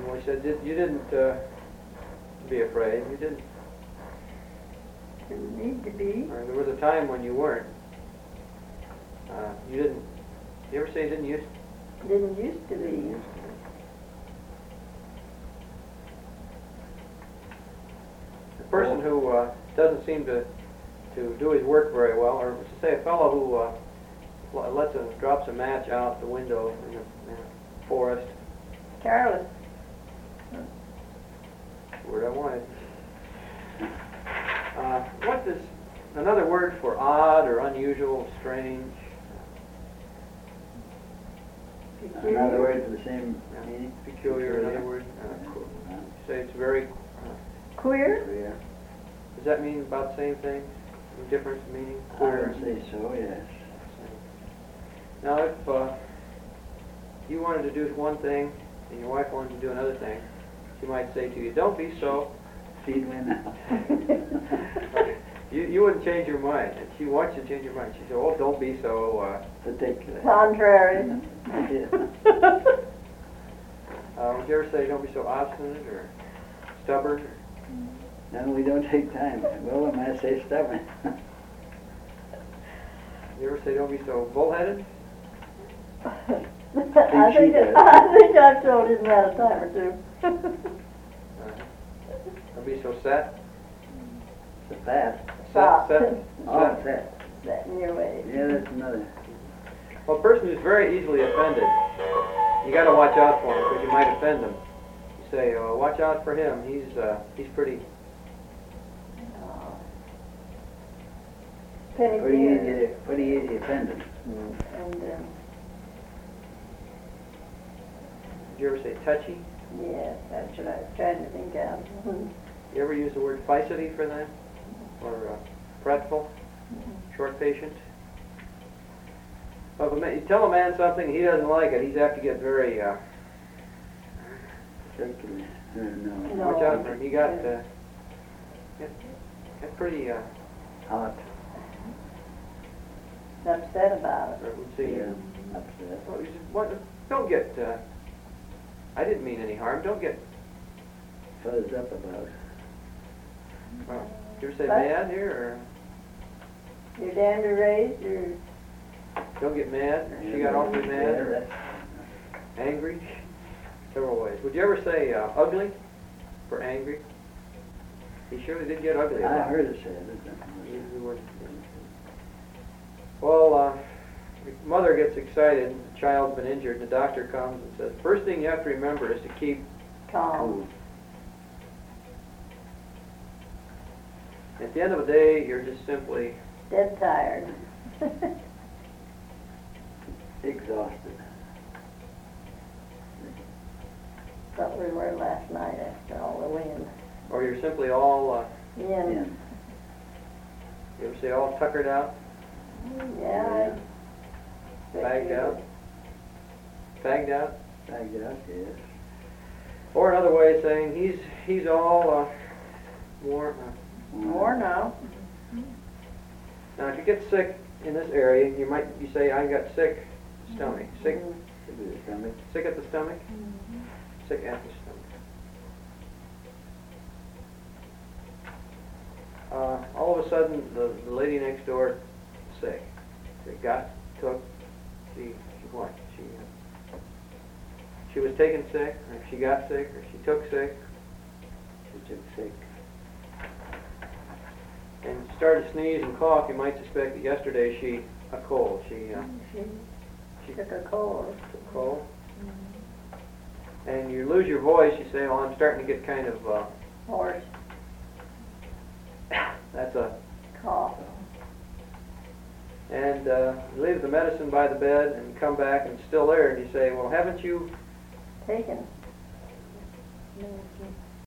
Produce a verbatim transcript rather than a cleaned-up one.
well, he said, Did, you didn't uh, be afraid. You didn't. Didn't need to be. Or there was a time when you weren't. Uh, you didn't. You ever say you didn't use? Didn't used to be. The person who uh, doesn't seem to to do his work very well, or to say a fellow who uh, lets a drops a match out the window in a, in a forest. Careless. Word I wanted. Uh, what is another word for odd or unusual, strange? Peculiar. Another word for the same Yeah. meaning? Peculiar, another word. Uh, Uh, say it's very. Uh, Queer. Queer. does that mean about the same thing? Different meaning? I Queer. would say so, yes. Now, if uh, you wanted to do one thing and your wife wanted to do another thing, she might say to you, "Don't be so." Feed me now. you you wouldn't change your mind, and she wants you to change your mind. She said, "Oh, don't be so." Uh, Particular. Contrary. Yeah. uh, would you ever say, "Don't be so obstinate" or stubborn? No, we don't take time. Well, I might say stubborn. You ever say, "Don't be so bullheaded"? I she think does. I think I've told him that a time or two. Uh, don't be so set. It's a fast. Stop. Set, set, Oh, set. fast. Set in your way. Yeah, that's another. Well, a person who's very easily offended, you got to watch out for him because you might offend him. You say, uh, "Watch out for him. He's uh, he's pretty." Oh. Penny Pretty ear. easy, pretty easy offended. And um, Did you ever say touchy? yes, that's what I was trying to think of. You ever use the word ficety for that? Or uh, fretful? Short patient? Well, if a man, you tell a man something, he doesn't like it, he's apt to get very, uh, Circular. Uh, no. No. watch out for him. He got, uh, get, get pretty, uh, Hot. Upset about it. or let's see, Yeah. uh, Upset. well, he said, what, don't get, uh, I didn't mean any harm, don't get, Fuzzed up about. uh, did you ever say What? mad here, You're down to raise your or don't get mad, or she got awfully mad, Yeah, or that's- angry? Several ways. Would you ever say uh, ugly for angry? He surely did get ugly. a I lot. heard it said. You- you wouldn't- Well, uh, the mother gets excited, the child's been injured, and the doctor comes and says, first thing you have to remember is to keep calm. At the end of the day, you're just simply, Dead tired. Exhausted. Thought we were last night after all the wind. or you're simply all, uh, Yeah. Yeah. you ever say all tuckered out, Yeah. I- bagged out? Bagged out? Bagged out, yes. Or another way of saying, he's, he's all, uh, worn, uh, More now. now if you get sick in this area, you might, you say, I got sick stomach, sick, Sick of the stomach. sick at the stomach, sick at the stomach. Uh, all of a sudden, the, the lady next door sick. They got, took, she, she what? She, uh, she was taken sick, or she got sick, or she took sick, She took sick. and started to sneeze and cough. You might suspect that yesterday she, a cold. She, uh, She she took a cold. took a cold. And you lose your voice. You say, well, I'm starting to get kind of, uh, Horse that's a, cough. and uh, you leave the medicine by the bed and you come back and it's still there, and you say, well, haven't you Taken.